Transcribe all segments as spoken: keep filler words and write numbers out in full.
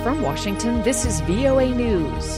From Washington, this is V O A News.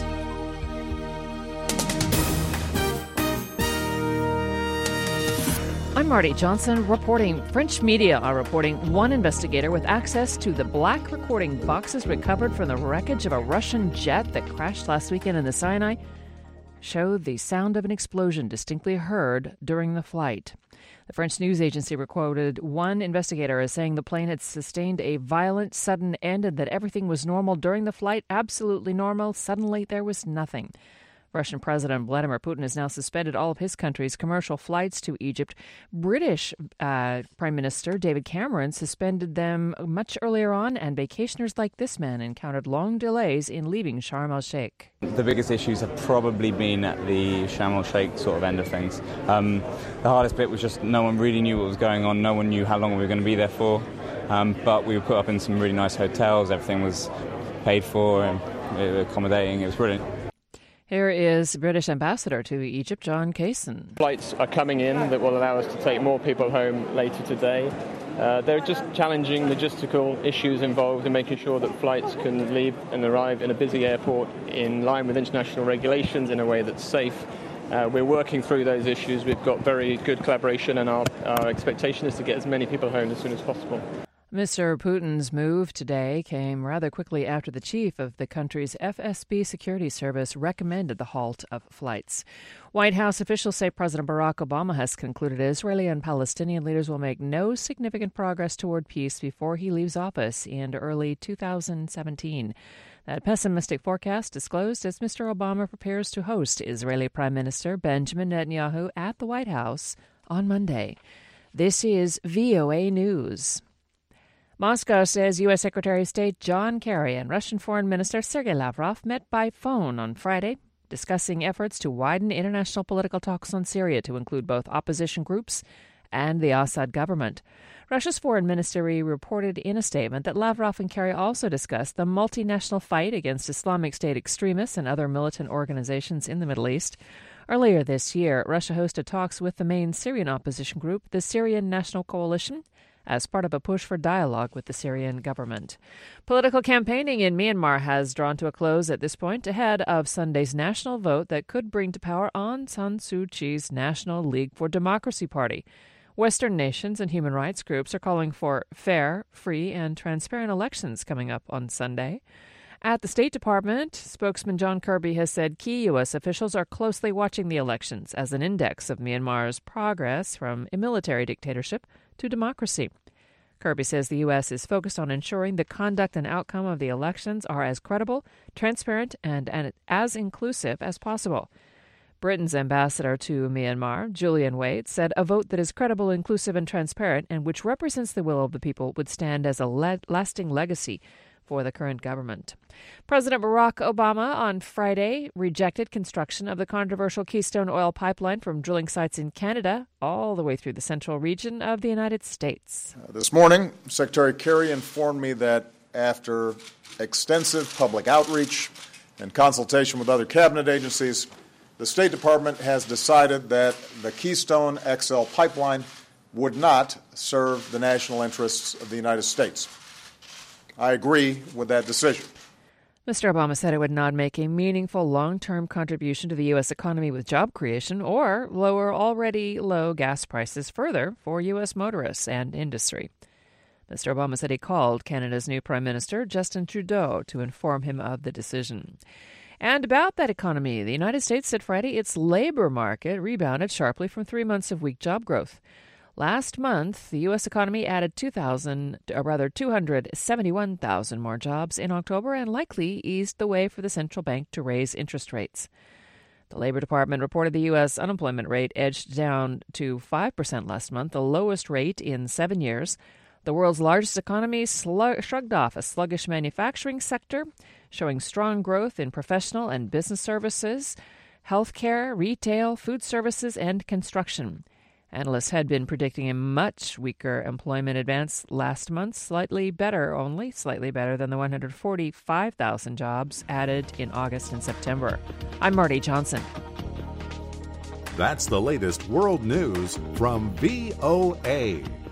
I'm Marty Johnson reporting. French media are reporting one investigator with access to the black recording boxes recovered from the wreckage of a Russian jet that crashed last weekend in the Sinai showed the sound of an explosion distinctly heard during the flight. The French news agency quoted one investigator as saying the plane had sustained a violent, sudden end and that everything was normal during the flight, absolutely normal. Suddenly, there was nothing. Russian President Vladimir Putin has now suspended all of his country's commercial flights to Egypt. British uh, Prime Minister David Cameron suspended them much earlier on, and vacationers like this man encountered long delays in leaving Sharm el-Sheikh. The biggest issues have probably been at the Sharm el-Sheikh sort of end of things. Um, the hardest bit was just no one really knew what was going on. No one knew how long we were going to be there for. Um, but we were put up in some really nice hotels. Everything was paid for and accommodating. It was brilliant. Here is British Ambassador to Egypt, John Kaysen. Flights are coming in that will allow us to take more people home later today. Uh, there are just challenging logistical issues involved in making sure that flights can leave and arrive in a busy airport in line with international regulations in a way that's safe. Uh, we're working through those issues. We've got very good collaboration, and our, our expectation is to get as many people home as soon as possible. Mister Putin's move today came rather quickly after the chief of the country's F S B security service recommended the halt of flights. White House officials say President Barack Obama has concluded Israeli and Palestinian leaders will make no significant progress toward peace before he leaves office in early two thousand seventeen. That pessimistic forecast disclosed as Mister Obama prepares to host Israeli Prime Minister Benjamin Netanyahu at the White House on Monday. This is V O A News. Moscow says U S. Secretary of State John Kerry and Russian Foreign Minister Sergei Lavrov met by phone on Friday, discussing efforts to widen international political talks on Syria to include both opposition groups and the Assad government. Russia's foreign ministry reported in a statement that Lavrov and Kerry also discussed the multinational fight against Islamic State extremists and other militant organizations in the Middle East. Earlier this year, Russia hosted talks with the main Syrian opposition group, the Syrian National Coalition, as part of a push for dialogue with the Syrian government. Political campaigning in Myanmar has drawn to a close at this point ahead of Sunday's national vote that could bring to power Aung San Suu Kyi's National League for Democracy Party. Western nations and human rights groups are calling for fair, free, and transparent elections coming up on Sunday. At the State Department, spokesman John Kirby has said key U S officials are closely watching the elections as an index of Myanmar's progress from a military dictatorship to democracy. Kirby says the U S is focused on ensuring the conduct and outcome of the elections are as credible, transparent, and, and as inclusive as possible. Britain's ambassador to Myanmar, Julian Wade, said a vote that is credible, inclusive, and transparent, and which represents the will of the people, would stand as a le- lasting legacy for the current government. President Barack Obama on Friday rejected construction of the controversial Keystone oil pipeline from drilling sites in Canada all the way through the central region of the United States. Uh, this morning, Secretary Kerry informed me that after extensive public outreach and consultation with other cabinet agencies, the State Department has decided that the Keystone X L pipeline would not serve the national interests of the United States. I agree with that decision. Mister Obama said it would not make a meaningful long-term contribution to the U S economy with job creation or lower already low gas prices further for U S motorists and industry. Mister Obama said he called Canada's new Prime Minister, Justin Trudeau, to inform him of the decision. And about that economy, the United States said Friday its labor market rebounded sharply from three months of weak job growth. Last month, the U S economy added two thousand, or rather two hundred seventy-one thousand more jobs in October and likely eased the way for the central bank to raise interest rates. The Labor Department reported the U S unemployment rate edged down to five percent last month, the lowest rate in seven years. The world's largest economy slug- shrugged off a sluggish manufacturing sector, showing strong growth in professional and business services, healthcare, retail, food services, and construction. Analysts had been predicting a much weaker employment advance last month, slightly better, only slightly better than the one hundred forty-five thousand jobs added in August and September. I'm Marty Johnson. That's the latest world news from V O A.